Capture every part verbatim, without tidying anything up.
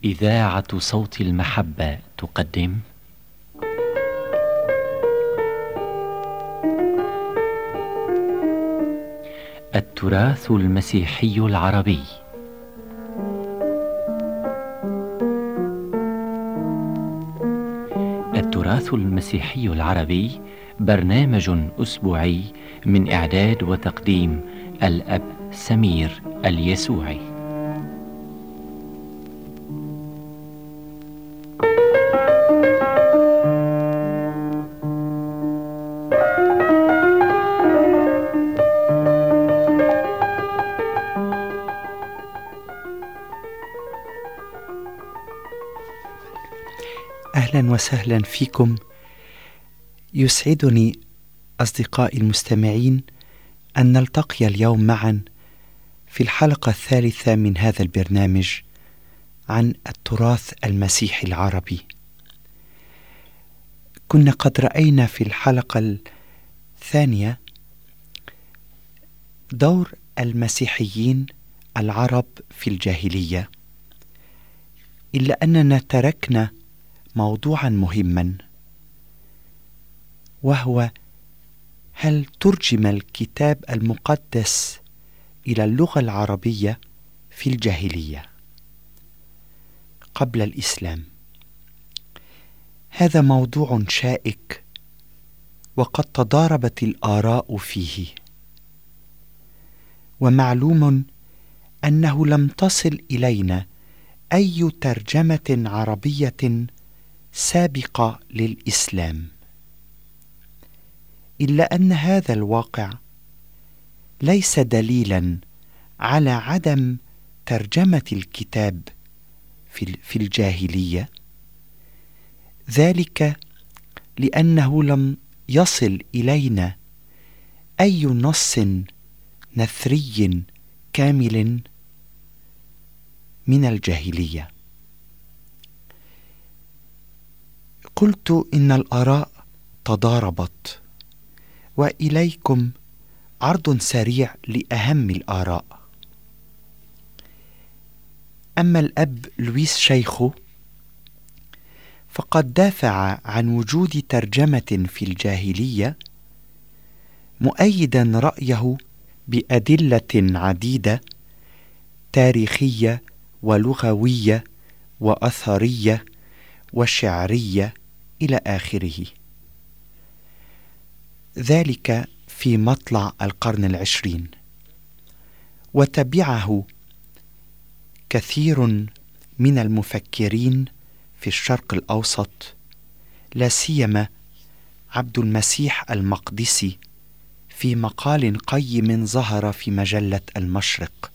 إذاعة صوت المحبة تقدم التراث المسيحي العربي. التراث المسيحي العربي برنامج أسبوعي من إعداد وتقديم الأب سمير اليسوعي. أهلا وسهلا فيكم. يسعدني أصدقائي المستمعين أن نلتقي اليوم معا في الحلقة الثالثة من هذا البرنامج عن التراث المسيحي العربي. كنا قد رأينا في الحلقة الثانية دور المسيحيين العرب في الجاهلية، إلا أننا تركنا موضوعا مهما، وهو هل ترجم الكتاب المقدس إلى اللغة العربية في الجاهلية قبل الإسلام؟ هذا موضوع شائك وقد تضاربت الآراء فيه، ومعلوم أنه لم تصل إلينا أي ترجمة عربية سابقة للإسلام، إلا أن هذا الواقع ليس دليلا على عدم ترجمة الكتاب في الجاهلية، ذلك لأنه لم يصل إلينا أي نص نثري كامل من الجاهلية. قلت إن الآراء تضاربت، وإليكم عرض سريع لأهم الآراء. أما الأب لويس شيخو فقد دافع عن وجود ترجمة في الجاهلية، مؤيدا رأيه بأدلة عديدة تاريخية ولغوية وأثرية وشعرية إلى آخره، ذلك في مطلع القرن العشرين. وتبعه كثير من المفكرين في الشرق الأوسط، لا سيما عبد المسيح المقدسي في مقال قيم ظهر في مجلة المشرق.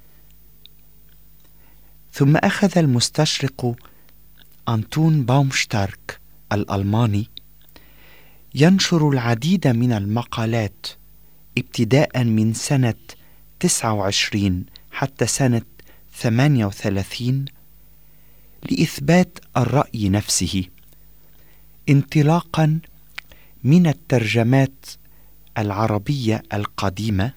ثم أخذ المستشرق أنتون باومشتارك الألماني ينشر العديد من المقالات ابتداء من سنة تسعة وعشرين حتى سنة ثمانية وثلاثين لإثبات الرأي نفسه، انطلاقا من الترجمات العربية القديمة.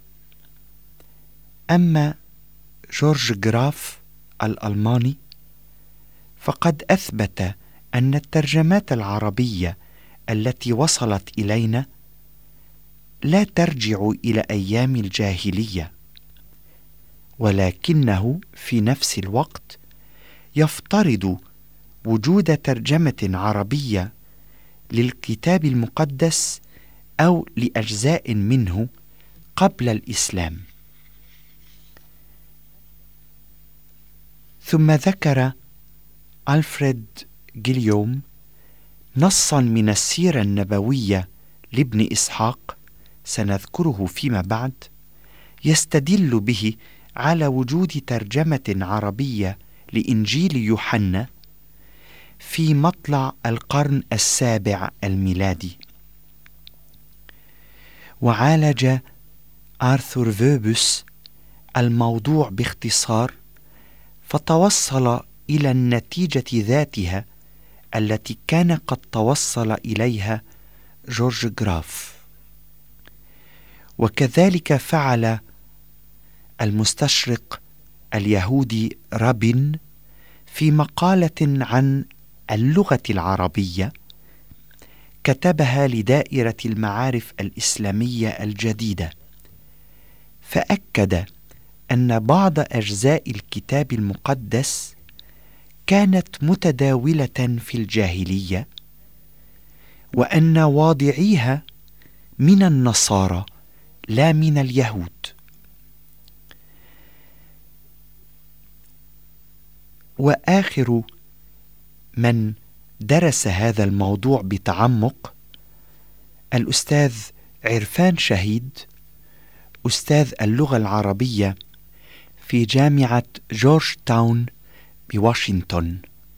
أما جورج جراف الألماني فقد أثبت أن الترجمات العربية التي وصلت إلينا لا ترجع إلى أيام الجاهلية، ولكنه في نفس الوقت يفترض وجود ترجمة عربية للكتاب المقدس أو لأجزاء منه قبل الإسلام. ثم ذكر ألفريد جيليوم نصا من السيرة النبوية لابن إسحاق سنذكره فيما بعد، يستدل به على وجود ترجمة عربية لإنجيل يوحنا في مطلع القرن السابع الميلادي. وعالج آرثور فوبوس الموضوع باختصار، فتوصل إلى النتيجة ذاتها التي كان قد توصل إليها جورج جراف. وكذلك فعل المستشرق اليهودي رابين في مقالة عن اللغة العربية كتبها لدائرة المعارف الإسلامية الجديدة، فأكد أن بعض أجزاء الكتاب المقدس كانت متداولة في الجاهلية، وأن واضعيها من النصارى لا من اليهود. وآخر من درس هذا الموضوع بتعمق الأستاذ عرفان شهيد، أستاذ اللغة العربية في جامعة جورج تاون بواشنطن،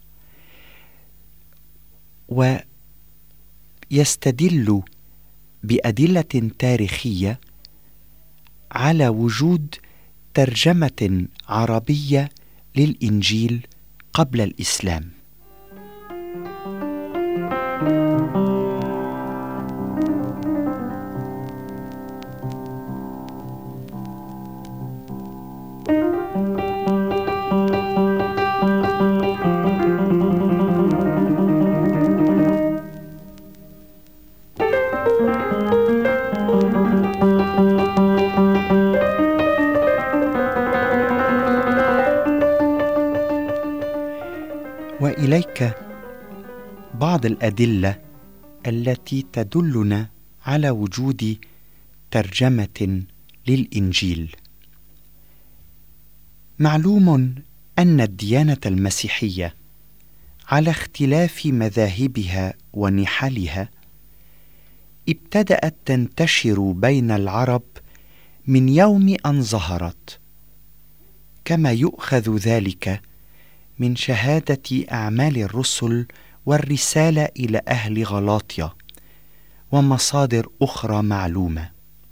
ويستدل بأدلة تاريخية على وجود ترجمة عربية للإنجيل قبل الإسلام. وإليك بعض الأدلة التي تدلنا على وجود ترجمة للإنجيل. معلوم أن الديانة المسيحية على اختلاف مذاهبها ونحلها ابتدأت تنتشر بين العرب من يوم أن ظهرت، كما يؤخذ ذلك من شهادة أعمال الرسل والرسالة إلى أهل غلاطيا ومصادر أخرى معلومة.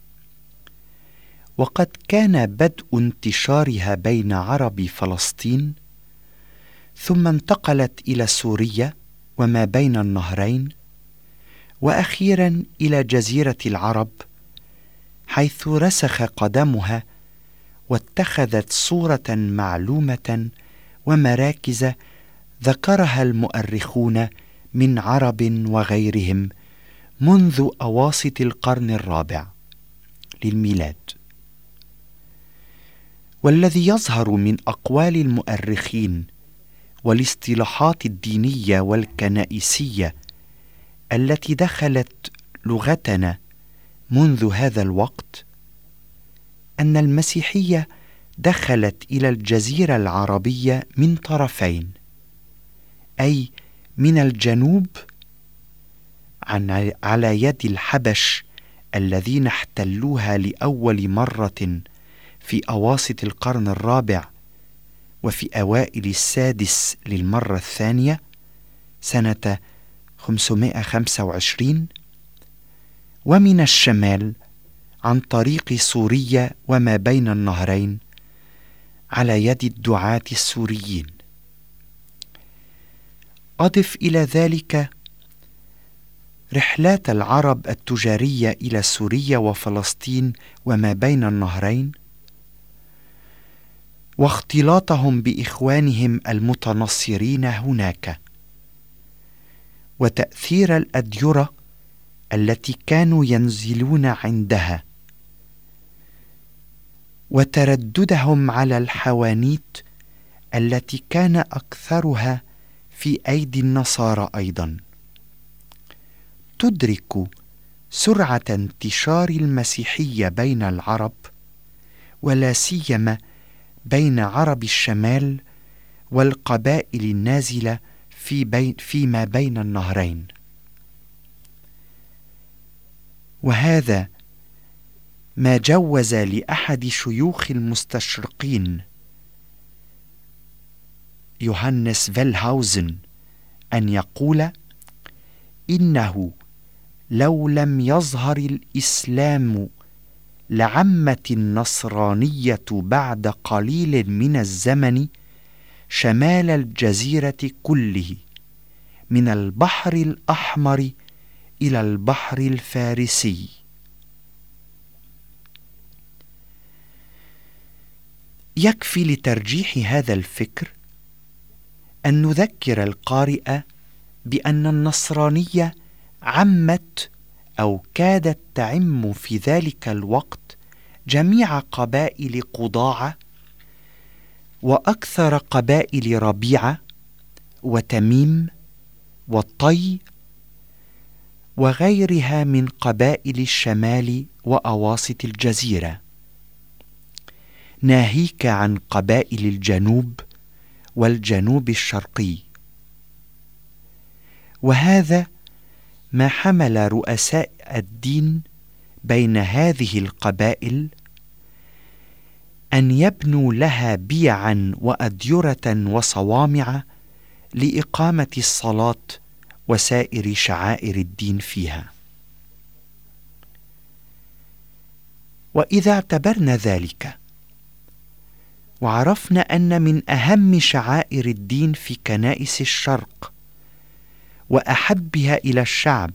وقد كان بدء انتشارها بين عرب فلسطين، ثم انتقلت إلى سوريا وما بين النهرين، وأخيرا إلى جزيرة العرب، حيث رسخ قدمها واتخذت صورة معلومة ومراكز ذكرها المؤرخون من عرب وغيرهم منذ أواسط القرن الرابع للميلاد. والذي يظهر من أقوال المؤرخين والاصطلاحات الدينية والكنائسية التي دخلت لغتنا منذ هذا الوقت أن المسيحية دخلت إلى الجزيرة العربية من طرفين، أي من الجنوب عن على يد الحبش الذين احتلوها لأول مرة في أواسط القرن الرابع، وفي أوائل السادس للمرة الثانية سنة خمسمائة وخمسة وعشرين، ومن الشمال عن طريق سوريا وما بين النهرين على يد الدعاة السوريين. أضف إلى ذلك رحلات العرب التجارية إلى سوريا وفلسطين وما بين النهرين، واختلاطهم بإخوانهم المتنصرين هناك، وتأثير الأديرة التي كانوا ينزلون عندها، وترددهم على الحوانيت التي كان أكثرها في أيدي النصارى أيضا. تدرك سرعة انتشار المسيحية بين العرب، ولا سيما بين عرب الشمال والقبائل النازلة في بين فيما بين النهرين. وهذا ما جوز لأحد شيوخ المستشرقين يوهانس فيلهاوزن أن يقول إنه لو لم يظهر الإسلام لعمت النصرانية بعد قليل من الزمن شمال الجزيرة كله، من البحر الأحمر إلى البحر الفارسي. يكفي لترجيح هذا الفكر أن نذكر القارئ بأن النصرانية عمت أو كادت تعم في ذلك الوقت جميع قبائل قضاعة وأكثر قبائل ربيعة وتميم والطي وغيرها من قبائل الشمال وأواسط الجزيرة، ناهيك عن قبائل الجنوب والجنوب الشرقي. وهذا ما حمل رؤساء الدين بين هذه القبائل أن يبنوا لها بيعا وأديرة وصوامع لإقامة الصلاة وسائر شعائر الدين فيها. وإذا اعتبرنا ذلك وعرفنا أن من أهم شعائر الدين في كنائس الشرق وأحبها إلى الشعب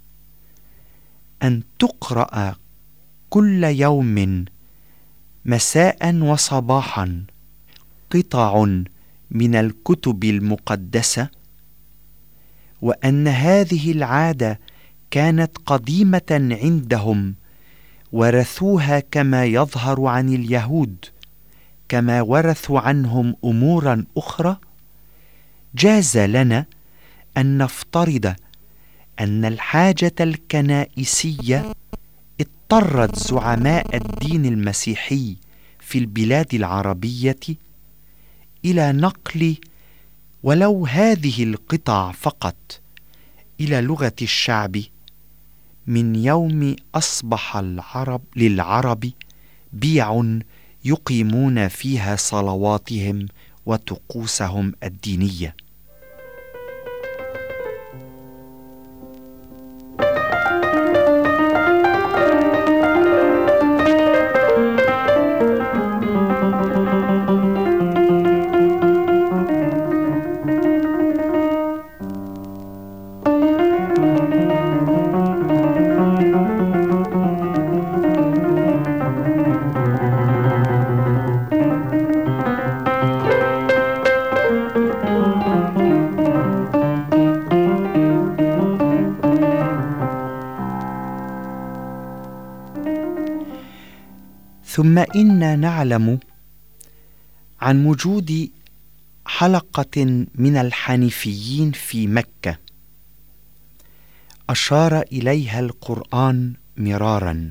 أن تقرأ كل يوم مساء وصباحا قطع من الكتب المقدسة، وأن هذه العادة كانت قديمة عندهم ورثوها كما يظهر عن اليهود كما ورثوا عنهم أمورا أخرى، جاز لنا أن نفترض أن الحاجة الكنائسية اضطرت زعماء الدين المسيحي في البلاد العربية إلى نقل ولو هذه القطع فقط إلى لغة الشعب من يوم أصبح العرب للعرب بيع يقيمون فيها صلواتهم وطقوسهم الدينية. ثم إنا نعلم عن وجود حلقة من الحنيفيين في مكة أشار إليها القرآن مرارا،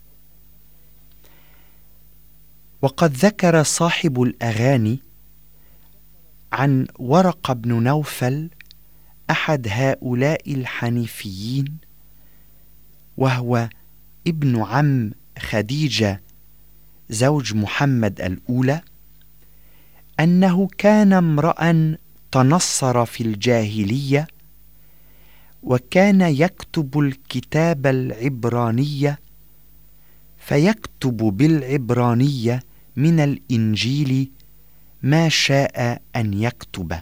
وقد ذكر صاحب الأغاني عن ورقة بن نوفل أحد هؤلاء الحنيفيين، وهو ابن عم خديجة زوج محمد الأولى، أنه كان امرأ تنصر في الجاهلية وكان يكتب الكتاب العبرانية، فيكتب بالعبرانية من الإنجيل ما شاء أن يكتب.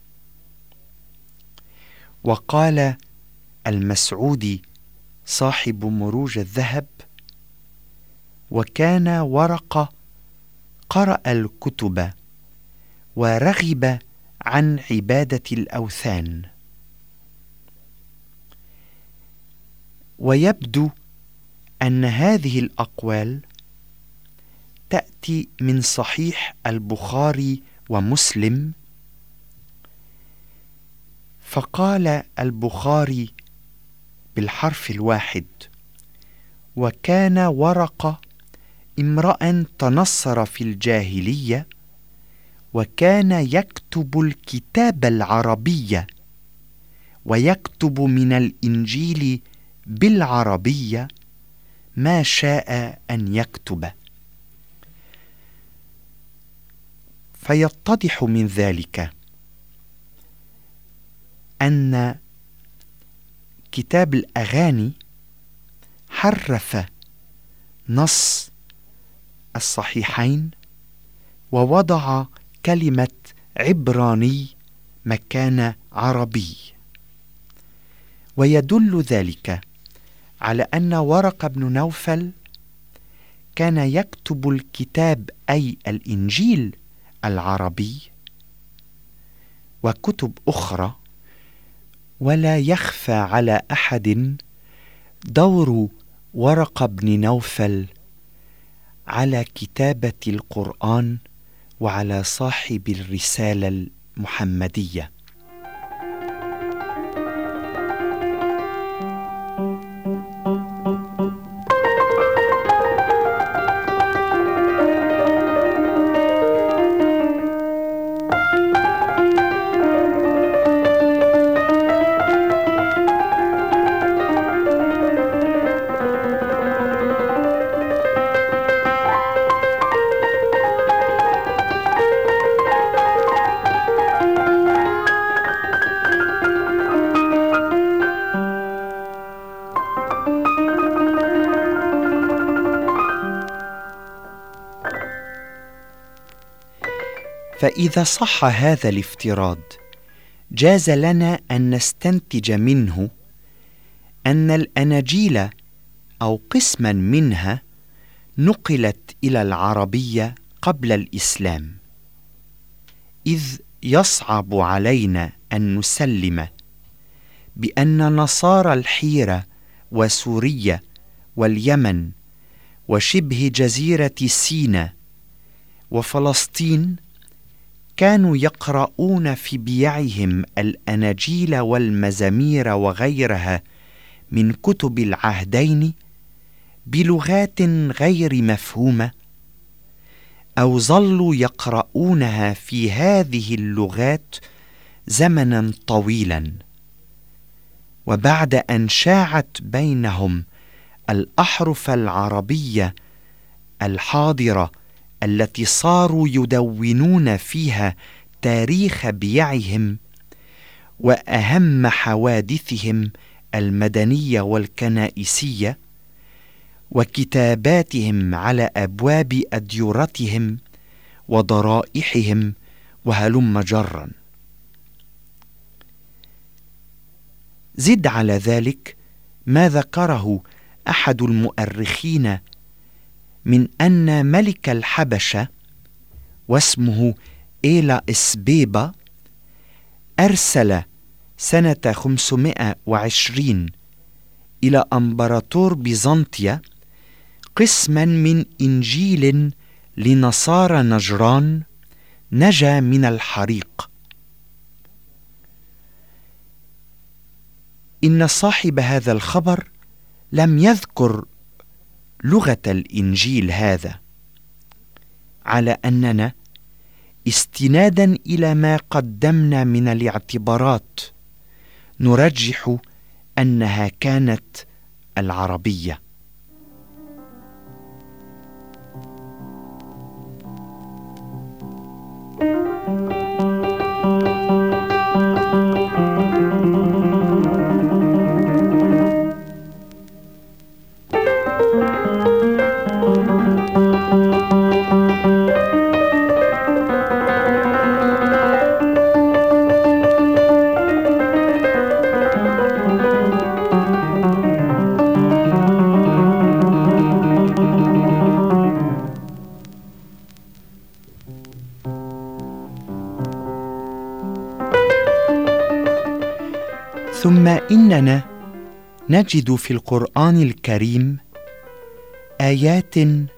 وقال المسعودي صاحب مروج الذهب: وكان ورقة قرأ الكتب ورغب عن عبادة الأوثان. ويبدو أن هذه الأقوال تأتي من صحيح البخاري ومسلم، فقال البخاري بالحرف الواحد: وكان ورقة امرأ تنصر في الجاهلية وكان يكتب الكتاب العربية ويكتب من الإنجيل بالعربية ما شاء أن يكتب. فيتضح من ذلك أن كتاب الأغاني حرف نص الصحيحين ووضع كلمة عبراني مكان عربي، ويدل ذلك على أن ورقة بن نوفل كان يكتب الكتاب أي الإنجيل العربي، وكتب أخرى، ولا يخفى على أحد دور ورقة بن نوفل على كتابة القرآن وعلى صاحب الرسالة المحمدية. فإذا صح هذا الافتراض، جاز لنا أن نستنتج منه أن الأناجيل أو قسما منها نقلت إلى العربية قبل الإسلام، إذ يصعب علينا أن نسلم بأن نصارى الحيرة وسوريا واليمن وشبه جزيرة سيناء وفلسطين كانوا يقرؤون في بيعهم الأناجيل والمزامير وغيرها من كتب العهدين بلغات غير مفهومة، أو ظلوا يقرؤونها في هذه اللغات زمنا طويلا، وبعد أن شاعت بينهم الأحرف العربية الحاضرة التي صاروا يدونون فيها تاريخ بيعهم وأهم حوادثهم المدنية والكنائسية وكتاباتهم على أبواب أديرتهم وضرائحهم وهلم جرا. زد على ذلك ما ذكره أحد المؤرخين من أن ملك الحبشة واسمه إيلا إسبيبا أرسل سنة خمسمائة وعشرين إلى أمبراطور بيزنطيا قسما من إنجيل لنصارى نجران نجا من الحريق. إن صاحب هذا الخبر لم يذكر لغة الإنجيل هذا، على أننا استنادا إلى ما قدمنا من الاعتبارات نرجح أنها كانت العربية. ثم إننا نجد في القرآن الكريم آيات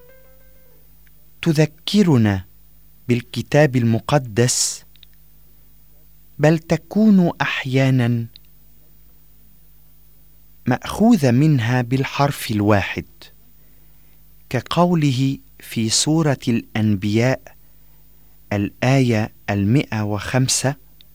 تذكرنا بالكتاب المقدس، بل تكون أحيانا مأخوذة منها بالحرف الواحد، كقوله في سورة الأنبياء الآية المئة وخمسة: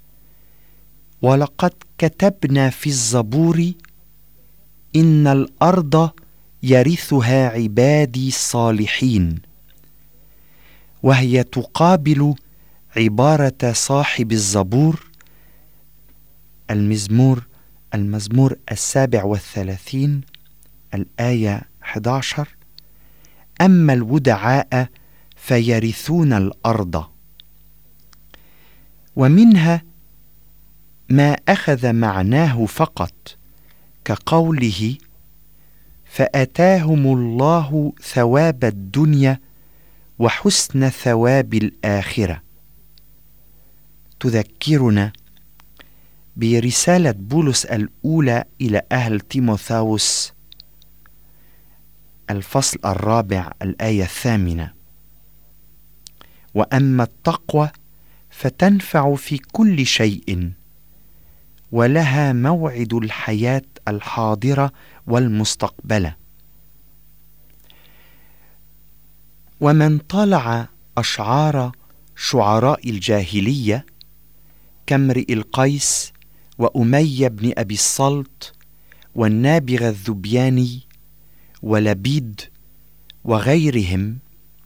ولقد كتبنا في الزبور إن الأرض يرثها عبادي الصالحين، وهي تقابل عبارة صاحب الزبور المزمور المزمور السابع والثلاثين الآية أحد عشر: أما الودعاء فيرثون الأرض. ومنها ما أخذ معناه فقط، كقوله: فأتاهم الله ثواب الدنيا وحسن ثواب الآخرة، تذكرنا برسالة بولس الأولى إلى أهل تيموثاوس الفصل الرابع الآية الثامنة: وأما التقوى فتنفع في كل شيء، ولها موعد الحياة الحاضرة والمستقبلة. ومن طالع أشعار شعراء الجاهلية كامرئ القيس وأمية بن أبي الصلت والنابغة الذبياني ولبيد وغيرهم،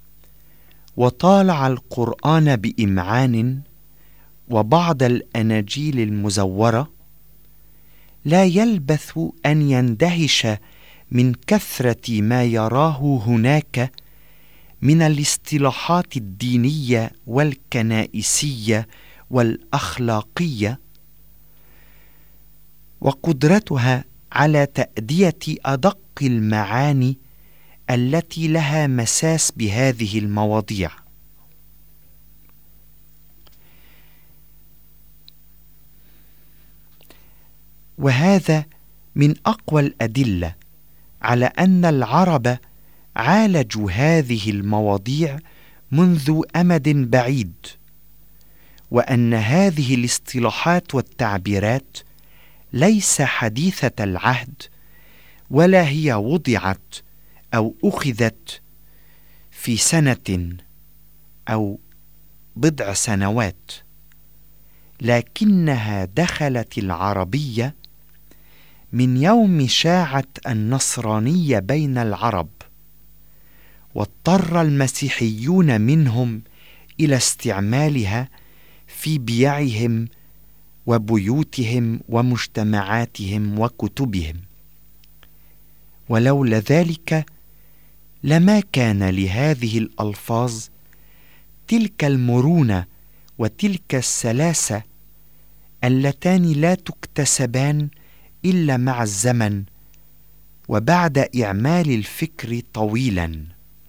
وطالع القرآن بإمعان وبعض الأناجيل المزورة، لا يلبث أن يندهش من كثرة ما يراه هناك من الاصطلاحات الدينية والكنائسية والأخلاقية، وقدرتها على تأدية أدق المعاني التي لها مساس بهذه المواضيع. وهذا من أقوى الأدلة على أن العرب عالجوا هذه المواضيع منذ أمد بعيد، وأن هذه الاصطلاحات والتعبيرات ليس حديثة العهد، ولا هي وضعت أو أخذت في سنة أو بضع سنوات، لكنها دخلت العربية من يوم شاعت النصرانية بين العرب، واضطر المسيحيون منهم إلى استعمالها في بيعهم وبيوتهم ومجتمعاتهم وكتبهم. ولولا ذلك لما كان لهذه الألفاظ تلك المرونة وتلك السلاسة اللتان لا تكتسبان إلا مع الزمن وبعد إعمال الفكر طويلا.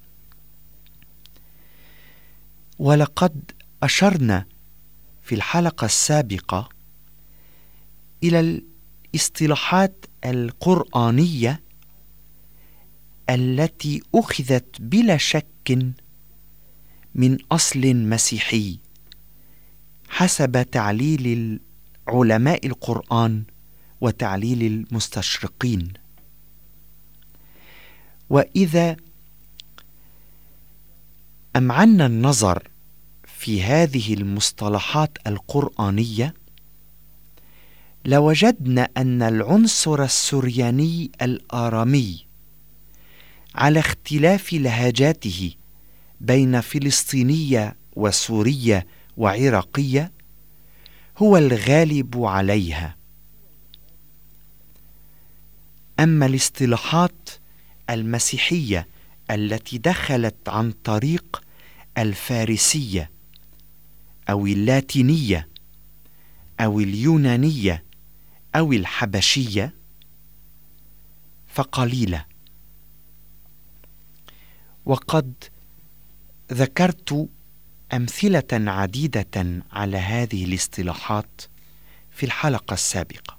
ولقد أشرنا في الحلقة السابقة إلى الاصطلاحات القرآنية التي أخذت بلا شك من أصل مسيحي حسب تعليل علماء القرآن وتعليل المستشرقين. وإذا أمعنا النظر في هذه المصطلحات القرآنية لوجدنا أن العنصر السرياني الآرامي على اختلاف لهجاته بين فلسطينية وسورية وعراقية هو الغالب عليها. أما الاصطلاحات المسيحية التي دخلت عن طريق الفارسية أو اللاتينية أو اليونانية أو الحبشية فقليلة. وقد ذكرت أمثلة عديدة على هذه الاصطلاحات في الحلقة السابقة.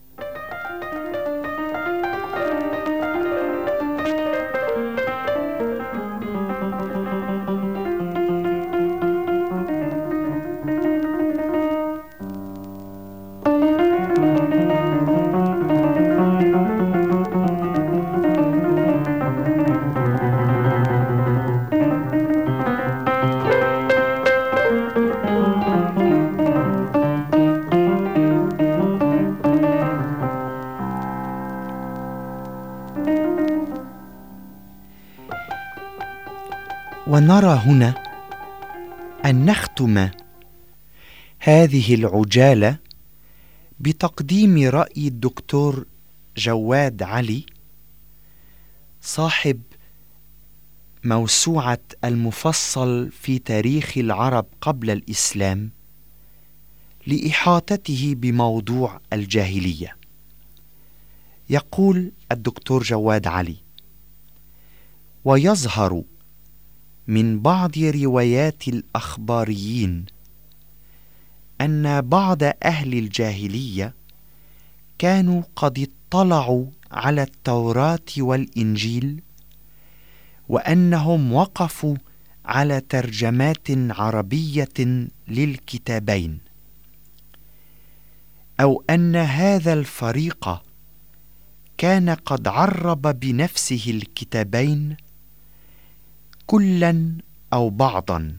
ونرى هنا أن نختم هذه العجالة بتقديم رأي الدكتور جواد علي صاحب موسوعة المفصل في تاريخ العرب قبل الإسلام لإحاطته بموضوع الجاهلية. يقول الدكتور جواد علي: ويظهر من بعض روايات الأخباريين أن بعض أهل الجاهلية كانوا قد اطلعوا على التوراة والإنجيل، وأنهم وقفوا على ترجمات عربية للكتابين، أو أن هذا الفريق كان قد عرب بنفسه الكتابين كلا أو بعضا،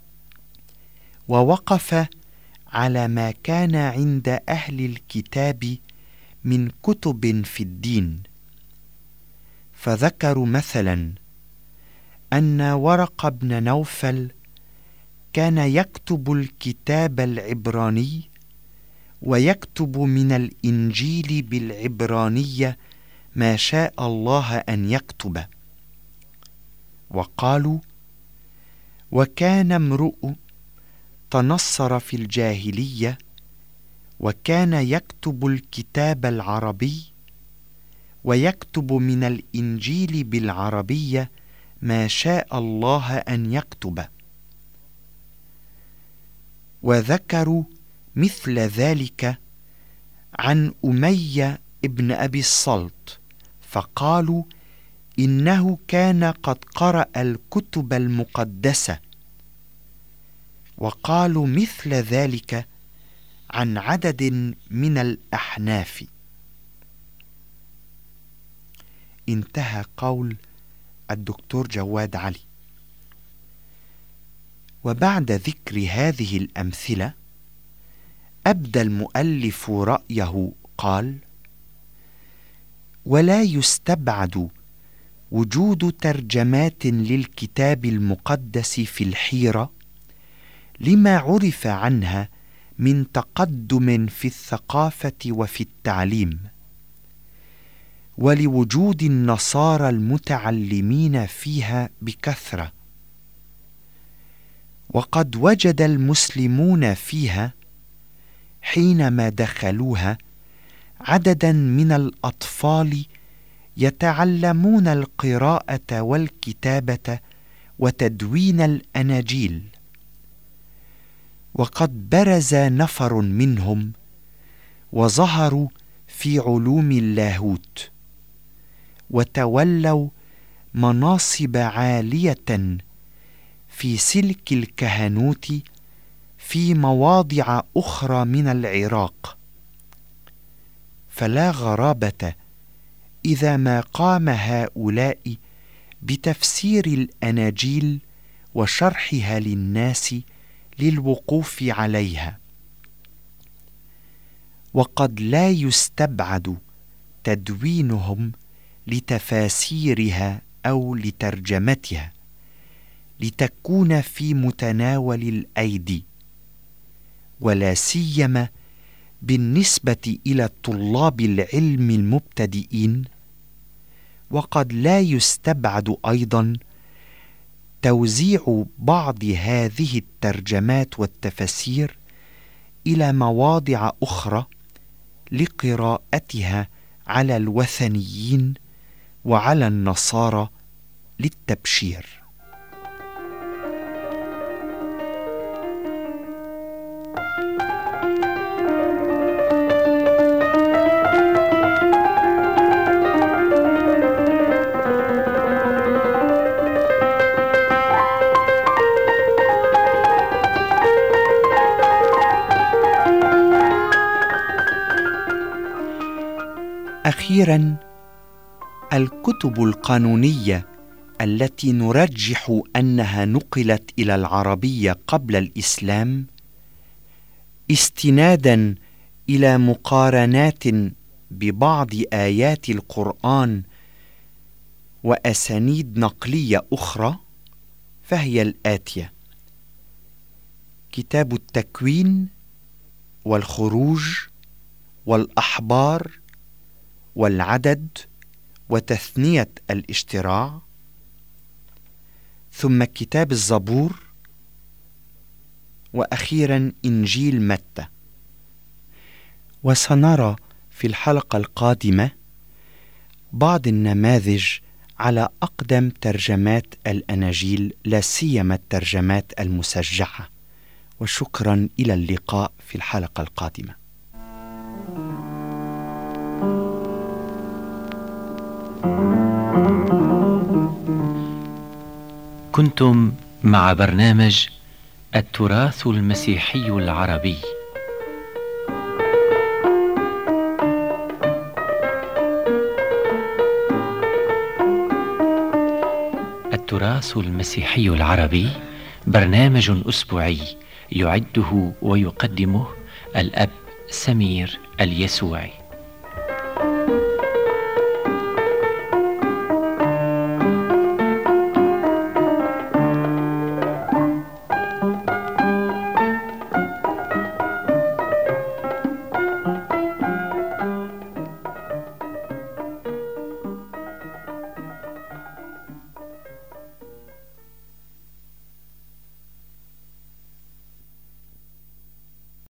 ووقف على ما كان عند أهل الكتاب من كتب في الدين. فذكروا مثلا أن ورق بن نوفل كان يكتب الكتاب العبراني ويكتب من الإنجيل بالعبرانية ما شاء الله أن يكتب. وقالوا: وكان امرؤ تنصر في الجاهلية وكان يكتب الكتاب العربي ويكتب من الإنجيل بالعربية ما شاء الله أن يكتب. وذكروا مثل ذلك عن أمية ابن أبي الصلت، فقالوا إنه كان قد قرأ الكتب المقدسة. وقالوا مثل ذلك عن عدد من الأحناف. انتهى قول الدكتور جواد علي. وبعد ذكر هذه الأمثلة أبدى المؤلف رأيه، قال: ولا يستبعد وجود ترجمات للكتاب المقدس في الحيرة لما عرف عنها من تقدم في الثقافة وفي التعليم، ولوجود النصارى المتعلمين فيها بكثرة. وقد وجد المسلمون فيها حينما دخلوها عددا من الأطفال يتعلمون القراءة والكتابة وتدوين الأناجيل. وقد برز نفر منهم وظهروا في علوم اللاهوت، وتولوا مناصب عالية في سلك الكهنوت في مواضع أخرى من العراق. فلا غرابة إذا ما قام هؤلاء بتفسير الأناجيل وشرحها للناس للوقوف عليها. وقد لا يستبعد تدوينهم لتفاسيرها أو لترجمتها لتكون في متناول الأيدي، ولا سيما بالنسبة إلى طلاب العلم المبتدئين. وقد لا يستبعد أيضا توزيع بعض هذه الترجمات والتفاسير إلى مواضع أخرى لقراءتها على الوثنيين وعلى النصارى للتبشير. أخيرا، الكتب القانونية التي نرجح أنها نقلت إلى العربية قبل الإسلام استنادا إلى مقارنات ببعض آيات القرآن وأسانيد نقلية أخرى، فهي الآتية: كتاب التكوين والخروج والأحبار والعدد وتثنية الاشتراع، ثم كتاب الزبور، وأخيرا إنجيل متى. وسنرى في الحلقة القادمة بعض النماذج على أقدم ترجمات الأناجيل، لا سيما الترجمات المسجعة. وشكرا، إلى اللقاء في الحلقة القادمة. كنتم مع برنامج التراث المسيحي العربي. التراث المسيحي العربي برنامج أسبوعي يعده ويقدمه الأب سمير اليسوعي.